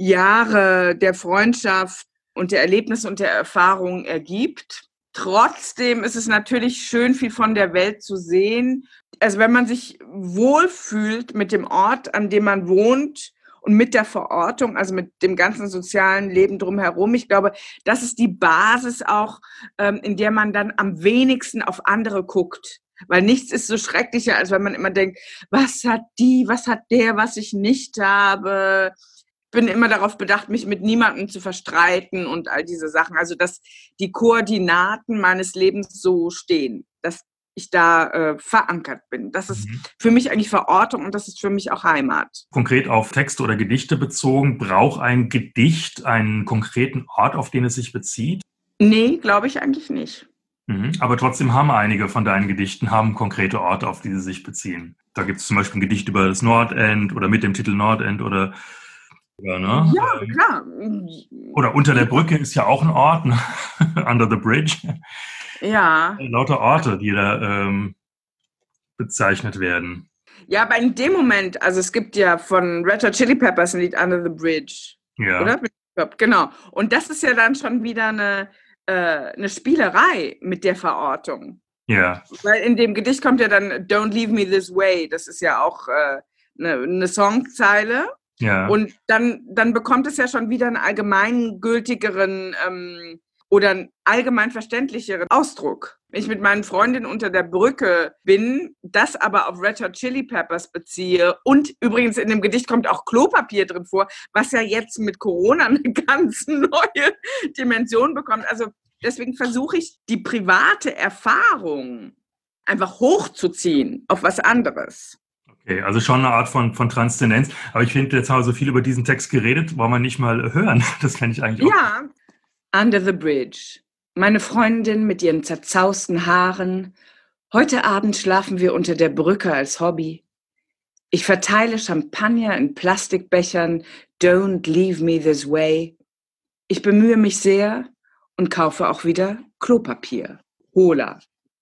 Jahre der Freundschaft und der Erlebnisse und der Erfahrungen ergibt. Trotzdem ist es natürlich schön, viel von der Welt zu sehen. Also wenn man sich wohlfühlt mit dem Ort, an dem man wohnt und mit der Verortung, also mit dem ganzen sozialen Leben drumherum, ich glaube, das ist die Basis auch, ähm, in der man dann am wenigsten auf andere guckt. Weil nichts ist so schrecklicher, als wenn man immer denkt, was hat die, was hat der, was ich nicht habe. Bin immer darauf bedacht, mich mit niemandem zu verstreiten und all diese Sachen. Also, dass die Koordinaten meines Lebens so stehen, dass ich da äh, verankert bin. Das ist Mhm. für mich eigentlich Verortung und das ist für mich auch Heimat. Konkret auf Texte oder Gedichte bezogen, braucht ein Gedicht einen konkreten Ort, auf den es sich bezieht? Nee, glaube ich eigentlich nicht. Mhm. Aber trotzdem haben einige von deinen Gedichten haben konkrete Orte, auf die sie sich beziehen. Da gibt es zum Beispiel ein Gedicht über das Nordend oder mit dem Titel Nordend oder ja, ne? Ja, klar. Oder Unter der Brücke ist ja auch ein Ort, ne? Under the Bridge. Ja. Lauter Orte, die da ähm, bezeichnet werden. Ja, aber in dem Moment, also es gibt ja von Red Hot Chili Peppers ein Lied Under the Bridge, Ja. oder? Genau. Und das ist ja dann schon wieder eine, äh, eine Spielerei mit der Verortung. Ja. Weil in dem Gedicht kommt ja dann Don't Leave Me This Way. Das ist ja auch äh, eine, eine Songzeile. Ja. Und dann, dann bekommt es ja schon wieder einen allgemeingültigeren ähm, oder einen allgemein verständlicheren Ausdruck. Wenn ich mit meinen Freundinnen unter der Brücke bin, das aber auf Red Hot Chili Peppers beziehe und übrigens in dem Gedicht kommt auch Klopapier drin vor, was ja jetzt mit Corona eine ganz neue Dimension bekommt. Also deswegen versuche ich, die private Erfahrung einfach hochzuziehen auf was anderes. Okay, also schon eine Art von, von Transzendenz. Aber ich finde, jetzt haben wir so viel über diesen Text geredet, wollen wir nicht mal hören. Das kann ich eigentlich auch. Ja. Under the Bridge. Meine Freundin mit ihren zerzausten Haaren. Heute Abend schlafen wir unter der Brücke als Hobby. Ich verteile Champagner in Plastikbechern. Don't leave me this way. Ich bemühe mich sehr und kaufe auch wieder Klopapier. Hola.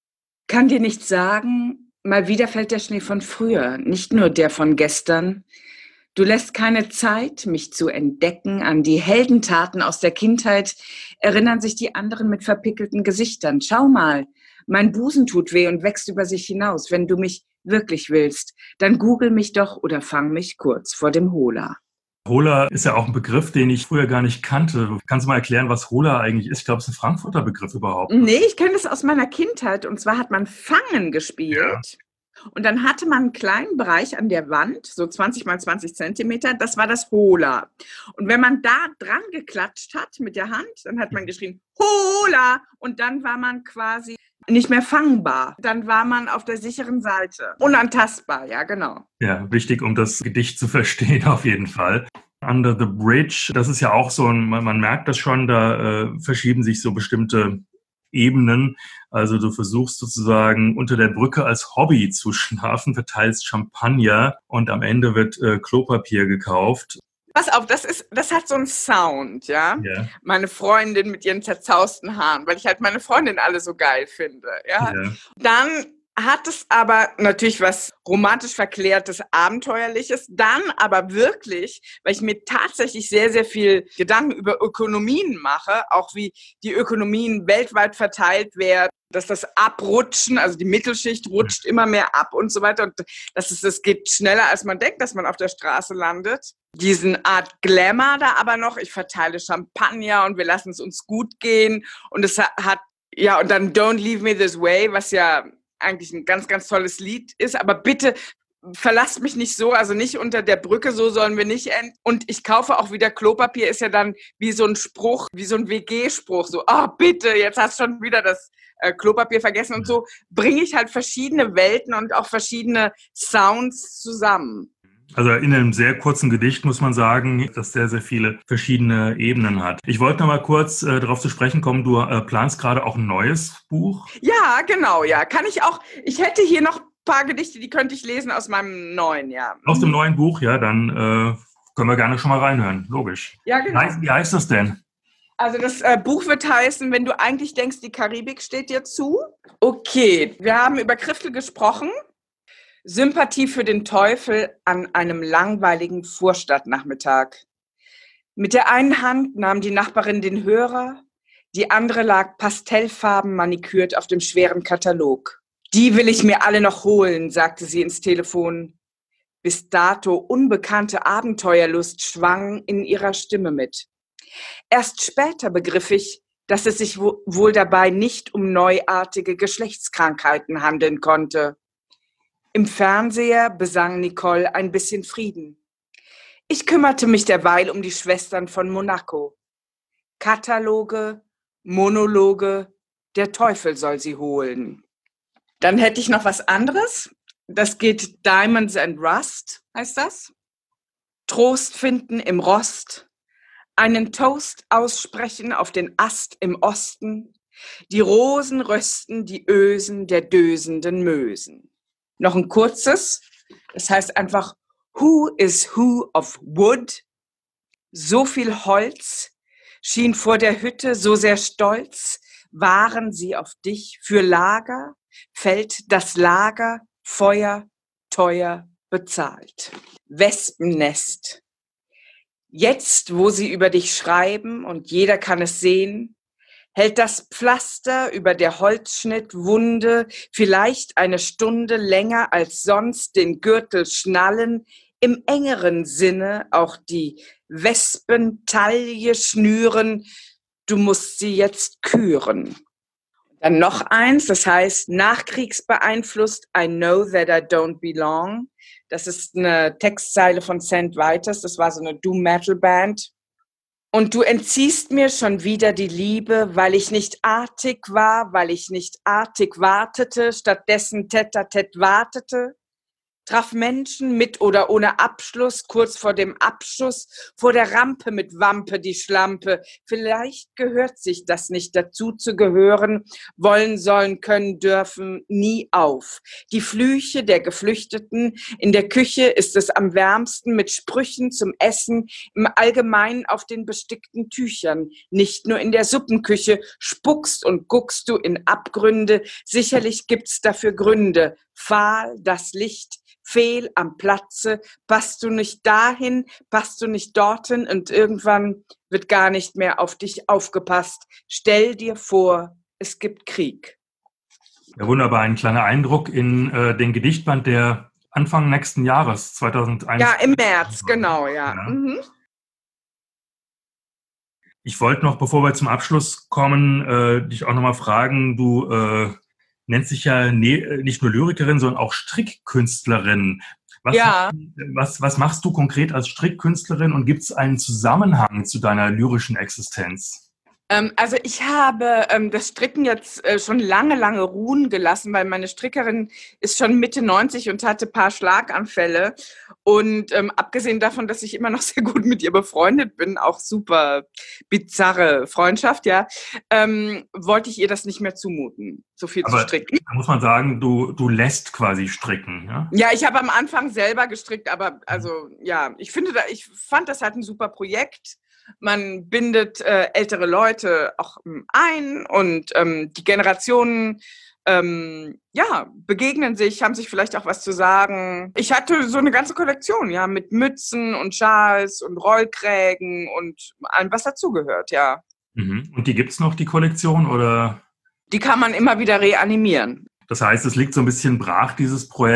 Kann dir nicht sagen, mal wieder fällt der Schnee von früher, nicht nur der von gestern. Du lässt keine Zeit, mich zu entdecken. An die Heldentaten aus der Kindheit erinnern sich die anderen mit verpickelten Gesichtern. Schau mal, mein Busen tut weh und wächst über sich hinaus. Wenn du mich wirklich willst, dann google mich doch oder fang mich kurz vor dem Hola. Hola ist ja auch ein Begriff, den ich früher gar nicht kannte. Kannst du mal erklären, was Hola eigentlich ist? Ich glaube, es ist ein Frankfurter Begriff überhaupt. Nee, ich kenne das aus meiner Kindheit. Und zwar hat man Fangen gespielt. Ja. Und dann hatte man einen kleinen Bereich an der Wand, so zwanzig mal zwanzig Zentimeter, das war das Hola. Und wenn man da dran geklatscht hat mit der Hand, dann hat man geschrien, Hola! Und dann war man quasi nicht mehr fangbar. Dann war man auf der sicheren Seite. Unantastbar, ja, genau. Ja, wichtig, um das Gedicht zu verstehen, auf jeden Fall. Under the Bridge, das ist ja auch so ein, man, man merkt das schon, da äh, verschieben sich so bestimmte Ebenen. Also du versuchst sozusagen unter der Brücke als Hobby zu schlafen, verteilst Champagner und am Ende wird äh, Klopapier gekauft. Pass auf, das ist, das hat so einen Sound, ja? Ja. Meine Freundin mit ihren zerzausten Haaren, weil ich halt meine Freundin alle so geil finde, ja? Ja. Dann hat es aber natürlich was romantisch Verklärtes, Abenteuerliches, dann aber wirklich, weil ich mir tatsächlich sehr, sehr viel Gedanken über Ökonomien mache, auch wie die Ökonomien weltweit verteilt werden, dass das Abrutschen, also die Mittelschicht rutscht immer mehr ab und so weiter und das ist, das geht schneller, als man denkt, dass man auf der Straße landet. Diesen Art Glamour da aber noch, ich verteile Champagner und wir lassen es uns gut gehen und es hat, ja, und dann Don't Leave Me This Way, was ja eigentlich ein ganz, ganz tolles Lied ist, aber bitte verlasst mich nicht so, also nicht unter der Brücke, so sollen wir nicht enden. Und ich kaufe auch wieder Klopapier, ist ja dann wie so ein Spruch, wie so ein W G-Spruch, so, ah, oh, bitte, jetzt hast du schon wieder das äh, Klopapier vergessen. Und so bringe ich halt verschiedene Welten und auch verschiedene Sounds zusammen. Also in einem sehr kurzen Gedicht muss man sagen, dass sehr, sehr viele verschiedene Ebenen hat. Ich wollte noch mal kurz äh, darauf zu sprechen kommen, du äh, planst gerade auch ein neues Buch? Ja, genau, ja. Kann ich auch, ich hätte hier noch paar Gedichte, die könnte ich lesen aus meinem neuen, ja. Aus dem neuen Buch, ja, dann äh, können wir gerne schon mal reinhören, logisch. Ja, genau. Wie heißt, wie heißt das denn? Also das äh, Buch wird heißen, wenn du eigentlich denkst, die Karibik steht dir zu. Okay, wir haben über Griftel gesprochen. Sympathie für den Teufel an einem langweiligen Vorstadtnachmittag. Mit der einen Hand nahm die Nachbarin den Hörer, die andere lag pastellfarben manikürt auf dem schweren Katalog. Die will ich mir alle noch holen, sagte sie ins Telefon. Bis dato unbekannte Abenteuerlust schwang in ihrer Stimme mit. Erst später begriff ich, dass es sich wohl dabei nicht um neuartige Geschlechtskrankheiten handeln konnte. Im Fernseher besang Nicole ein bisschen Frieden. Ich kümmerte mich derweil um die Schwestern von Monaco. Kataloge, Monologe, der Teufel soll sie holen. Dann hätte ich noch was anderes. Das geht Diamonds and Rust, heißt das. Trost finden im Rost, einen Toast aussprechen auf den Ast im Osten, die Rosen rösten, die Ösen der dösenden Mösen. Noch ein kurzes, das heißt einfach Who is who of wood? So viel Holz schien vor der Hütte so sehr stolz, waren sie auf dich für Lager, fällt das Lager, Feuer, teuer bezahlt. Wespennest. Jetzt, wo sie über dich schreiben und jeder kann es sehen, hält das Pflaster über der Holzschnittwunde vielleicht eine Stunde länger als sonst den Gürtel schnallen, im engeren Sinne auch die Wespentaille schnüren, du musst sie jetzt küren. Dann noch eins, das heißt nachkriegsbeeinflusst, I know that I don't belong. Das ist eine Textzeile von Saint Vitus, das war so eine Doom-Metal-Band. Und du entziehst mir schon wieder die Liebe, weil ich nicht artig war, weil ich nicht artig wartete, stattdessen tête-à-tête wartete. Traf Menschen mit oder ohne Abschluss, kurz vor dem Abschuss, vor der Rampe mit Wampe die Schlampe. Vielleicht gehört sich das nicht dazu zu gehören, wollen, sollen, können, dürfen, nie auf. Die Flüche der Geflüchteten, in der Küche ist es am wärmsten mit Sprüchen zum Essen, im Allgemeinen auf den bestickten Tüchern. Nicht nur in der Suppenküche spuckst und guckst du in Abgründe, sicherlich gibt's dafür Gründe. Fahl, das Licht, fehl am Platze, passt du nicht dahin, passt du nicht dorthin und irgendwann wird gar nicht mehr auf dich aufgepasst. Stell dir vor, es gibt Krieg. Ja, wunderbar, ein kleiner Eindruck in äh, den Gedichtband, der Anfang nächsten Jahres, zweitausendeins. Ja, im März, genau, ja. ja. Mhm. Ich wollte noch, bevor wir zum Abschluss kommen, äh, dich auch nochmal fragen, du äh, nennt sich ja ne, nicht nur Lyrikerin, sondern auch Strickkünstlerin. Was, ja. was, was machst du konkret als Strickkünstlerin und gibt es einen Zusammenhang zu deiner lyrischen Existenz? Ähm, also ich habe ähm, das Stricken jetzt äh, schon lange, lange ruhen gelassen, weil meine Strickerin ist schon Mitte neunzig und hatte ein paar Schlaganfälle. Und ähm, abgesehen davon, dass ich immer noch sehr gut mit ihr befreundet bin, auch super bizarre Freundschaft, ja, ähm, wollte ich ihr das nicht mehr zumuten, so viel Aber zu stricken. Da muss man sagen, du, du lässt quasi stricken, ja? Ja, ich habe am Anfang selber gestrickt, aber also ja, ich finde, da, ich fand das halt ein super Projekt. Man bindet äh, ältere Leute auch ähm, ein und ähm, die Generationen ähm, ja, begegnen sich, haben sich vielleicht auch was zu sagen. Ich hatte so eine ganze Kollektion, ja, mit Mützen und Schals und Rollkrägen und allem, was dazugehört, ja. Mhm. Und die gibt's noch, die Kollektion, oder? Die kann man immer wieder reanimieren. Das heißt, es liegt so ein bisschen brach, dieses Projekt.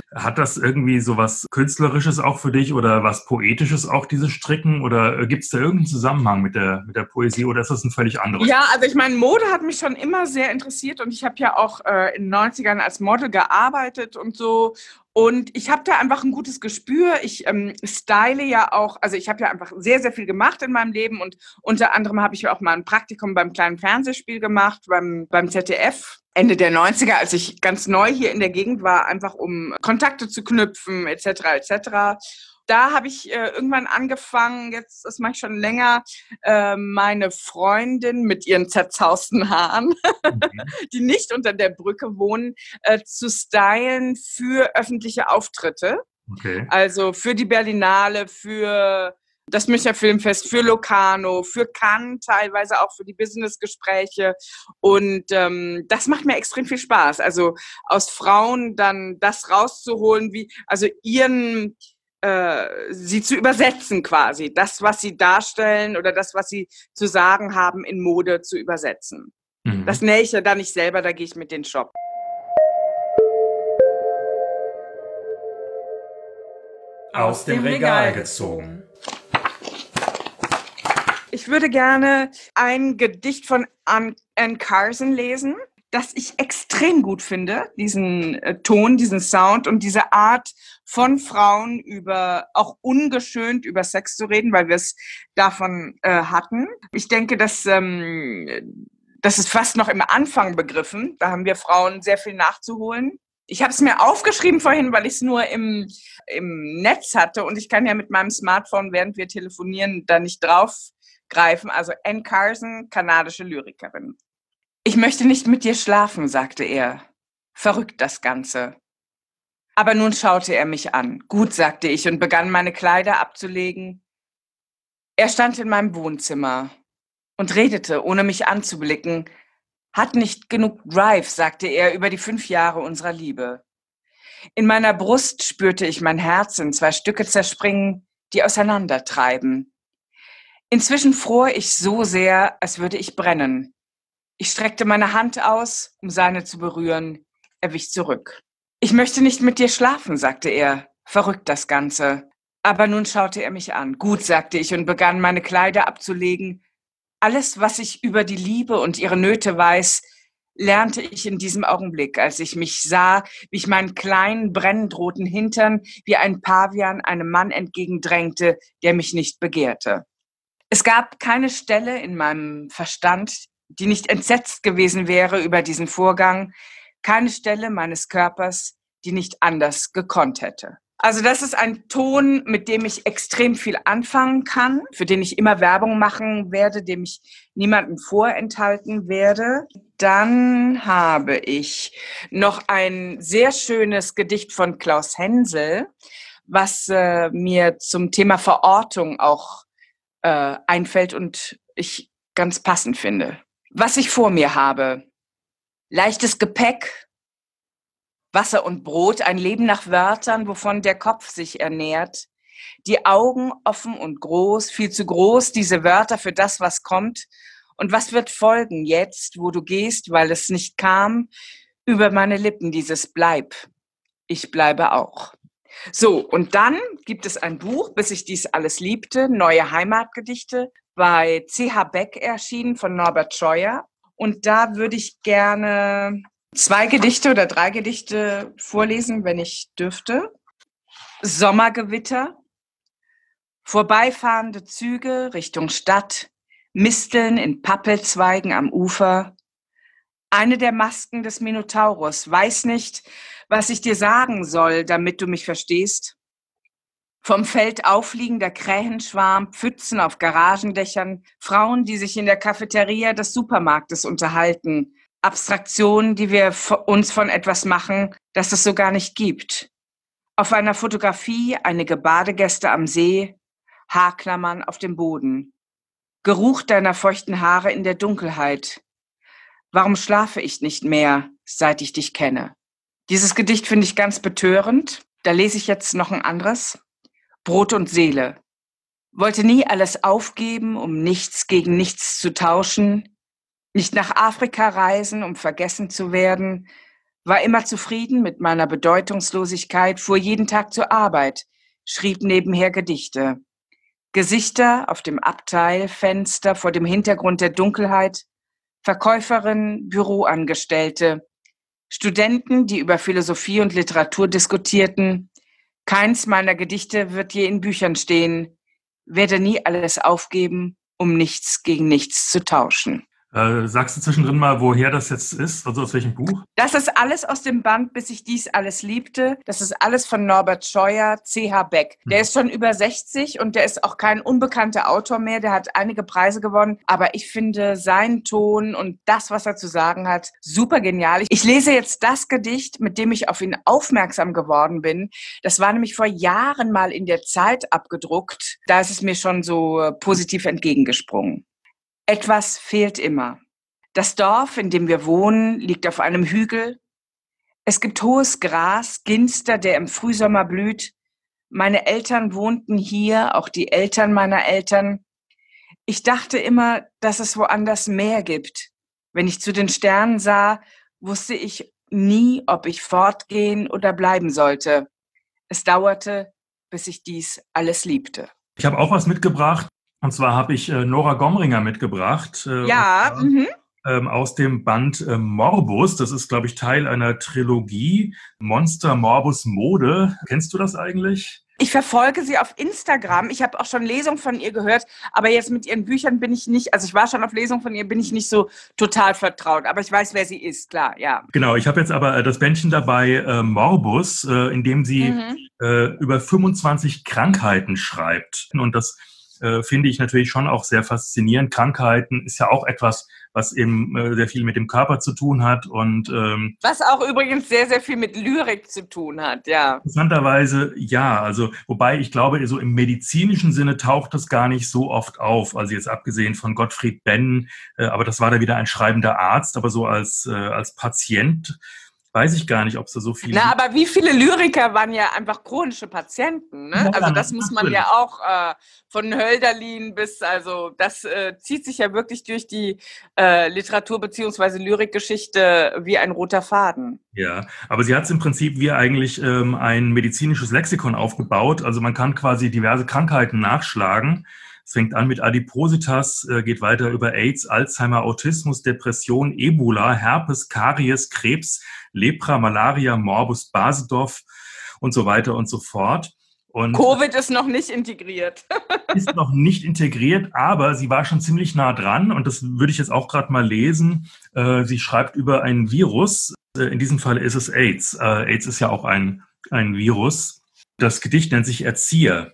Hat das irgendwie so was Künstlerisches auch für dich oder was Poetisches auch, dieses Stricken? Oder gibt es da irgendeinen Zusammenhang mit der, mit der Poesie oder ist das ein völlig anderes? Ja, also ich meine, Mode hat mich schon immer sehr interessiert und ich habe ja auch äh, in den neunzigern als Model gearbeitet und so. Und ich habe da einfach ein gutes Gespür. Ich ähm, style ja auch, also ich habe ja einfach sehr, sehr viel gemacht in meinem Leben und unter anderem habe ich ja auch mal ein Praktikum beim kleinen Fernsehspiel gemacht, beim, beim Z D F. Ende der neunziger, als ich ganz neu hier in der Gegend war, einfach um Kontakte zu knüpfen, et cetera, et cetera. Da habe ich äh, irgendwann angefangen, jetzt, das mache ich schon länger, äh, meine Freundin mit ihren zerzausten Haaren, mhm. die nicht unter der Brücke wohnen, äh, zu stylen für öffentliche Auftritte. Okay. Also für die Berlinale, für das Münchner Filmfest, für Locarno, für Cannes, teilweise auch für die Businessgespräche. Und ähm, das macht mir extrem viel Spaß. Also aus Frauen dann das rauszuholen, wie, also ihren, äh, sie zu übersetzen quasi. Das, was sie darstellen oder das, was sie zu sagen haben, in Mode zu übersetzen. Mhm. Das nähe ich ja dann nicht selber, da gehe ich mit den Shop. Aus dem Regal gezogen. Ich würde gerne ein Gedicht von Anne Carson lesen, das ich extrem gut finde, diesen äh, Ton, diesen Sound und diese Art von Frauen über, auch ungeschönt über Sex zu reden, weil wir es davon äh, hatten. Ich denke, dass ähm, das ist fast noch im Anfang begriffen. Da haben wir Frauen sehr viel nachzuholen. Ich habe es mir aufgeschrieben vorhin, weil ich es nur im, im Netz hatte und ich kann ja mit meinem Smartphone, während wir telefonieren, da nicht draufgreifen. Also Anne Carson, kanadische Lyrikerin. Ich möchte nicht mit dir schlafen, sagte er. Verrückt das Ganze. Aber nun schaute er mich an. Gut, sagte ich und begann meine Kleider abzulegen. Er stand in meinem Wohnzimmer und redete, ohne mich anzublicken. Hat nicht genug Drive, sagte er über die fünf Jahre unserer Liebe. In meiner Brust spürte ich mein Herz in zwei Stücke zerspringen, die auseinandertreiben. Inzwischen fror ich so sehr, als würde ich brennen. Ich streckte meine Hand aus, um seine zu berühren. Er wich zurück. Ich möchte nicht mit dir schlafen, sagte er. Verrückt das Ganze. Aber nun schaute er mich an. Gut, sagte ich und begann meine Kleider abzulegen. Alles, was ich über die Liebe und ihre Nöte weiß, lernte ich in diesem Augenblick, als ich mich sah, wie ich meinen kleinen, brennend roten Hintern wie ein Pavian einem Mann entgegendrängte, der mich nicht begehrte. Es gab keine Stelle in meinem Verstand, die nicht entsetzt gewesen wäre über diesen Vorgang, keine Stelle meines Körpers, die nicht anders gekonnt hätte. Also das ist ein Ton, mit dem ich extrem viel anfangen kann, für den ich immer Werbung machen werde, dem ich niemandem vorenthalten werde. Dann habe ich noch ein sehr schönes Gedicht von Klaus Hensel, was äh, mir zum Thema Verortung auch äh, einfällt und ich ganz passend finde. Was ich vor mir habe: leichtes Gepäck, Wasser und Brot, ein Leben nach Wörtern, wovon der Kopf sich ernährt. Die Augen offen und groß, viel zu groß, diese Wörter für das, was kommt. Und was wird folgen jetzt, wo du gehst, weil es nicht kam? Über meine Lippen dieses Bleib. Ich bleibe auch. So, und dann gibt es ein Buch, Bis ich dies alles liebte, Neue Heimatgedichte, bei C H Beck erschienen von Norbert Scheuer. Und da würde ich gerne zwei Gedichte oder drei Gedichte vorlesen, wenn ich dürfte. Sommergewitter, vorbeifahrende Züge Richtung Stadt, Misteln in Pappelzweigen am Ufer. Eine der Masken des Minotaurus, weiß nicht, was ich dir sagen soll, damit du mich verstehst. Vom Feld aufliegender Krähenschwarm, Pfützen auf Garagendächern, Frauen, die sich in der Cafeteria des Supermarktes unterhalten. Abstraktionen, die wir uns von etwas machen, das es so gar nicht gibt. Auf einer Fotografie einige Badegäste am See, Haarklammern auf dem Boden. Geruch deiner feuchten Haare in der Dunkelheit. Warum schlafe ich nicht mehr, seit ich dich kenne? Dieses Gedicht finde ich ganz betörend. Da lese ich jetzt noch ein anderes. Brot und Seele. Wollte nie alles aufgeben, um nichts gegen nichts zu tauschen. Nicht nach Afrika reisen, um vergessen zu werden. war immer zufrieden mit meiner Bedeutungslosigkeit, fuhr jeden Tag zur Arbeit, schrieb nebenher Gedichte. Gesichter auf dem Abteilfenster vor dem Hintergrund der Dunkelheit, Verkäuferin, Büroangestellte, Studenten, die über Philosophie und Literatur diskutierten. Keins meiner Gedichte wird je in Büchern stehen, werde nie alles aufgeben, um nichts gegen nichts zu tauschen. Äh, sagst du zwischendrin mal, woher das jetzt ist? Also aus welchem Buch? Das ist alles aus dem Band Bis ich dies alles liebte. Das ist alles von Norbert Scheuer, C H. Beck. Der hm. ist schon über sechzig und der ist auch kein unbekannter Autor mehr. Der hat einige Preise gewonnen. Aber ich finde seinen Ton und das, was er zu sagen hat, super genial. Ich lese jetzt das Gedicht, mit dem ich auf ihn aufmerksam geworden bin. Das war nämlich vor Jahren mal in der Zeit abgedruckt. Da ist es mir schon so positiv entgegengesprungen. Etwas fehlt immer. Das Dorf, in dem wir wohnen, liegt auf einem Hügel. Es gibt hohes Gras, Ginster, der im Frühsommer blüht. Meine Eltern wohnten hier, auch die Eltern meiner Eltern. Ich dachte immer, dass es woanders mehr gibt. Wenn ich zu den Sternen sah, wusste ich nie, ob ich fortgehen oder bleiben sollte. Es dauerte, bis ich dies alles liebte. Ich habe auch was mitgebracht. Und zwar habe ich äh, Nora Gomringer mitgebracht. Äh, ja, zwar, mhm. ähm, aus dem Band äh, Morbus. Das ist, glaube ich, Teil einer Trilogie. Monster, Morbus, Mode. Kennst du das eigentlich? Ich verfolge sie auf Instagram. Ich habe auch schon Lesungen von ihr gehört, aber jetzt mit ihren Büchern bin ich nicht, also ich war schon auf Lesungen von ihr, bin ich nicht so total vertraut, aber ich weiß, wer sie ist, klar, ja. Genau, ich habe jetzt aber äh, das Bändchen dabei, äh, Morbus, äh, in dem sie mhm. äh, über fünfundzwanzig Krankheiten schreibt. Und das äh, finde ich natürlich schon auch sehr faszinierend. Krankheiten ist ja auch etwas, was eben äh, sehr viel mit dem Körper zu tun hat und ähm, was auch übrigens sehr, sehr viel mit Lyrik zu tun hat, ja. Interessanterweise ja, also wobei ich glaube, so im medizinischen Sinne taucht das gar nicht so oft auf, also jetzt abgesehen von Gottfried Benn, äh, aber das war da wieder ein schreibender Arzt, aber so als, äh, als Patient weiß ich gar nicht, ob es da so viele... Na, aber wie viele Lyriker waren ja einfach chronische Patienten, ne? Ja, also das muss man ja auch äh, von Hölderlin bis, also das äh, zieht sich ja wirklich durch die äh, Literatur- bzw. Lyrikgeschichte wie ein roter Faden. Ja, aber sie hat es im Prinzip wie eigentlich ähm, ein medizinisches Lexikon aufgebaut, also man kann quasi diverse Krankheiten nachschlagen. Es fängt an mit Adipositas, äh, geht weiter über AIDS, Alzheimer, Autismus, Depression, Ebola, Herpes, Karies, Krebs, Lepra, Malaria, Morbus, Basedorf und so weiter und so fort. Und Covid ist noch nicht integriert. Ist noch nicht integriert, aber sie war schon ziemlich nah dran und das würde ich jetzt auch gerade mal lesen. Äh, sie schreibt über ein Virus, äh, in diesem Fall ist es AIDS. Äh, AIDS ist ja auch ein, ein Virus. Das Gedicht nennt sich Erzieher.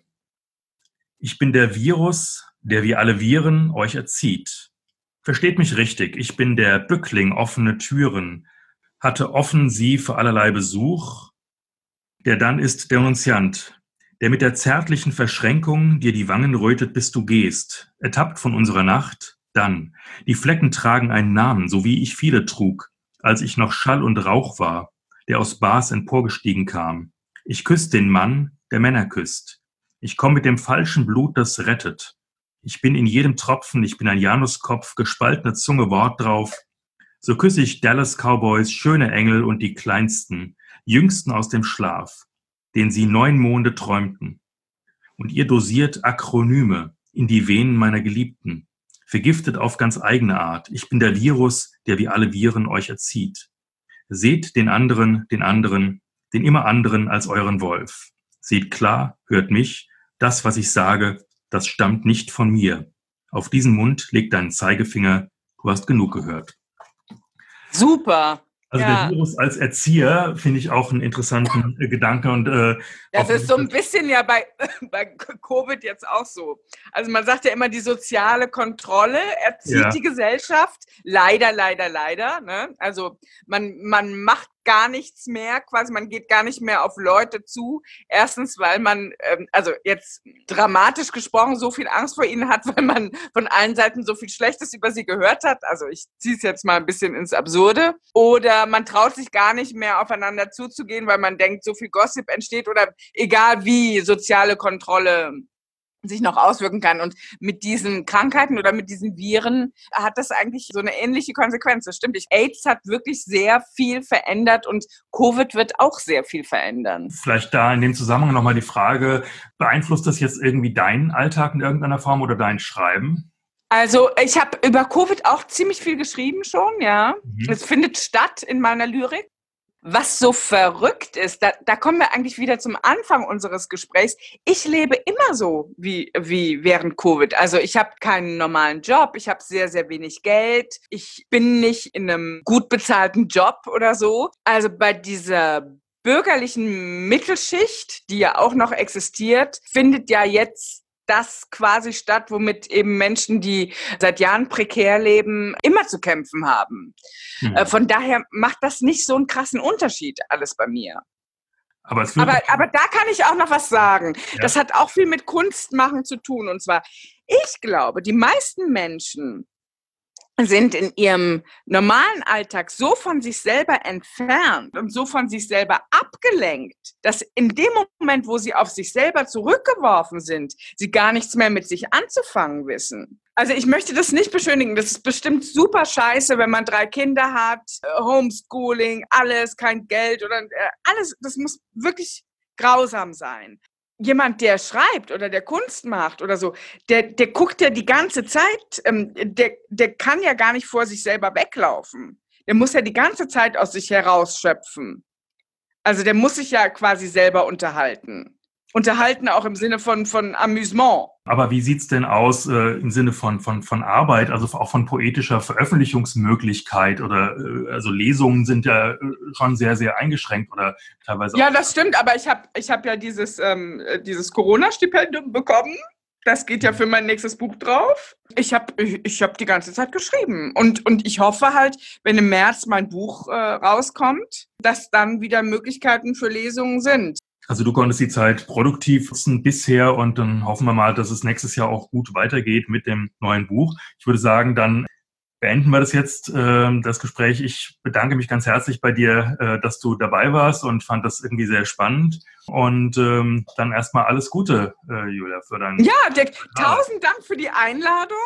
Ich bin der Virus, der wie alle Viren euch erzieht. Versteht mich richtig, ich bin der Bückling offene Türen, hatte offen sie für allerlei Besuch, der dann ist Denunziant, der mit der zärtlichen Verschränkung dir die Wangen rötet, bis du gehst, ertappt von unserer Nacht, dann. Die Flecken tragen einen Namen, so wie ich viele trug, als ich noch Schall und Rauch war, der aus Bars emporgestiegen kam. Ich küss den Mann, der Männer küsst. Ich komm mit dem falschen Blut, das rettet. Ich bin in jedem Tropfen, ich bin ein Januskopf, gespaltene Zunge, Wort drauf. So küsse ich Dallas Cowboys, schöne Engel und die kleinsten, jüngsten aus dem Schlaf, den sie neun Monde träumten. Und ihr dosiert Akronyme in die Venen meiner Geliebten, vergiftet auf ganz eigene Art. Ich bin der Virus, der wie alle Viren euch erzieht. Seht den anderen, den anderen, den immer anderen als euren Wolf. Seht klar, hört mich, das, was ich sage, das stammt nicht von mir. Auf diesen Mund legt deinen Zeigefinger, du hast genug gehört. Super. Also ja. Der Virus als Erzieher finde ich auch einen interessanten äh, Gedanke. Und, äh, das ist so ein bisschen ja bei, bei Covid jetzt auch so. Also man sagt ja immer, die soziale Kontrolle erzieht ja. die Gesellschaft. Leider, leider, leider. Ne? Also man, man macht gar nichts mehr, quasi man geht gar nicht mehr auf Leute zu. Erstens, weil man, ähm, also jetzt dramatisch gesprochen, so viel Angst vor ihnen hat, weil man von allen Seiten so viel Schlechtes über sie gehört hat. Also ich ziehe es jetzt mal ein bisschen ins Absurde. Oder man traut sich gar nicht mehr aufeinander zuzugehen, weil man denkt, so viel Gossip entsteht oder egal wie, soziale Kontrolle sich noch auswirken kann. Und mit diesen Krankheiten oder mit diesen Viren hat das eigentlich so eine ähnliche Konsequenz. Das stimmt. AIDS hat wirklich sehr viel verändert und Covid wird auch sehr viel verändern. Vielleicht da in dem Zusammenhang nochmal die Frage, beeinflusst das jetzt irgendwie deinen Alltag in irgendeiner Form oder dein Schreiben? Also ich habe über Covid auch ziemlich viel geschrieben schon, ja. Mhm. Es findet statt in meiner Lyrik. Was so verrückt ist, da, da kommen wir eigentlich wieder zum Anfang unseres Gesprächs. Ich lebe immer so wie, wie während Covid. Also ich habe keinen normalen Job, ich habe sehr, sehr wenig Geld, ich bin nicht in einem gut bezahlten Job oder so. Also bei dieser bürgerlichen Mittelschicht, die ja auch noch existiert, findet ja jetzt das quasi statt, womit eben Menschen, die seit Jahren prekär leben, immer zu kämpfen haben. Mhm. Äh, von daher macht das nicht so einen krassen Unterschied alles bei mir. Aber, es aber, aber da kann ich auch noch was sagen. Ja. Das hat auch viel mit Kunstmachen zu tun. Und zwar, ich glaube, die meisten Menschen sind in ihrem normalen Alltag so von sich selber entfernt und so von sich selber abgelenkt, dass in dem Moment, wo sie auf sich selber zurückgeworfen sind, sie gar nichts mehr mit sich anzufangen wissen. Also ich möchte das nicht beschönigen. Das ist bestimmt super scheiße, wenn man drei Kinder hat, Homeschooling, alles, kein Geld oder alles. Das muss wirklich grausam sein. Jemand, der schreibt oder der Kunst macht oder so, der, der guckt ja die ganze Zeit, ähm, der, der kann ja gar nicht vor sich selber weglaufen. Der muss ja die ganze Zeit aus sich herausschöpfen. Also der muss sich ja quasi selber unterhalten. Unterhalten auch im Sinne von, von Amüsement. Aber wie sieht's denn aus äh, im Sinne von, von, von Arbeit, also auch von poetischer Veröffentlichungsmöglichkeit oder äh, also Lesungen sind ja schon sehr, sehr eingeschränkt oder teilweise. Ja, das stimmt, aber ich habe ich hab ja dieses, ähm, dieses Corona-Stipendium bekommen. Das geht ja für mein nächstes Buch drauf. Ich habe ich, ich hab die ganze Zeit geschrieben. Und, und ich hoffe halt, wenn im März mein Buch äh, rauskommt, dass dann wieder Möglichkeiten für Lesungen sind. Also du konntest die Zeit produktiv nutzen bisher und dann hoffen wir mal, dass es nächstes Jahr auch gut weitergeht mit dem neuen Buch. Ich würde sagen, dann beenden wir das jetzt, äh, das Gespräch. Ich bedanke mich ganz herzlich bei dir, äh, dass du dabei warst und fand das irgendwie sehr spannend. Und ähm, dann erstmal alles Gute, äh, Julia, für dein... Ja, Dirk, tausend Dank für die Einladung.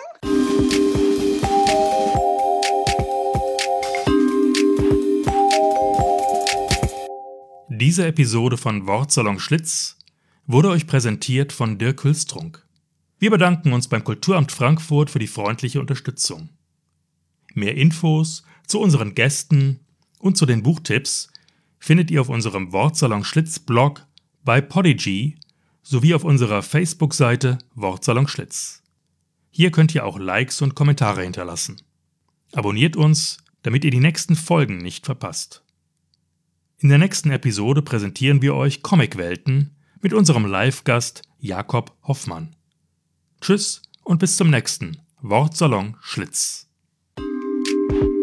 Diese Episode von Wortsalon Schlitz wurde euch präsentiert von Dirk Hülstrunk. Wir bedanken uns beim Kulturamt Frankfurt für die freundliche Unterstützung. Mehr Infos zu unseren Gästen und zu den Buchtipps findet ihr auf unserem Wortsalon Schlitz Blog, bei Podigy sowie auf unserer Facebook-Seite Wortsalon Schlitz. Hier könnt ihr auch Likes und Kommentare hinterlassen. Abonniert uns, damit ihr die nächsten Folgen nicht verpasst. In der nächsten Episode präsentieren wir euch Comicwelten mit unserem Live-Gast Jakob Hoffmann. Tschüss und bis zum nächsten Wortsalon Schlitz.